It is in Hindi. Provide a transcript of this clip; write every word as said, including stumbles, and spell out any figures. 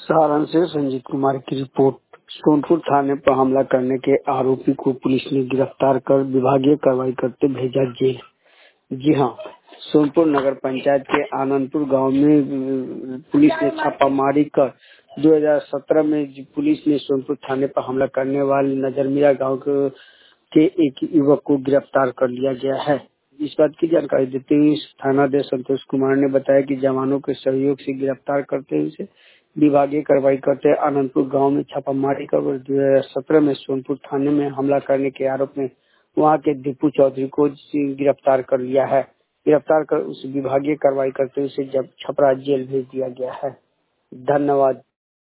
सारण से संजीत कुमार की रिपोर्ट। सोनपुर थाने पर हमला करने के आरोपी को पुलिस ने गिरफ्तार कर विभागीय कार्रवाई करते भेजा जेल। जी हां, सोनपुर नगर पंचायत के आनंदपुर गांव में पुलिस ने छापामारी कर दो हज़ार सत्रह में पुलिस ने सोनपुर थाने पर हमला करने वाले नजरमीरा गांव के एक युवक को गिरफ्तार कर लिया गया है। इस बात की जानकारी देते हुए थानाध्यक्ष संतोष कुमार ने बताया कि जवानों के सहयोग से गिरफ्तार करते हुए विभागीय कार्रवाई करते आनंदपुर गांव में छापामारी कर दो हजार सत्रह में सोनपुर थाने में हमला करने के आरोप में वहां के दीपू चौधरी को गिरफ्तार कर लिया है। गिरफ्तार कर उस विभागीय कार्रवाई करते हुए जब छपरा जेल भेज दिया गया है। धन्यवाद।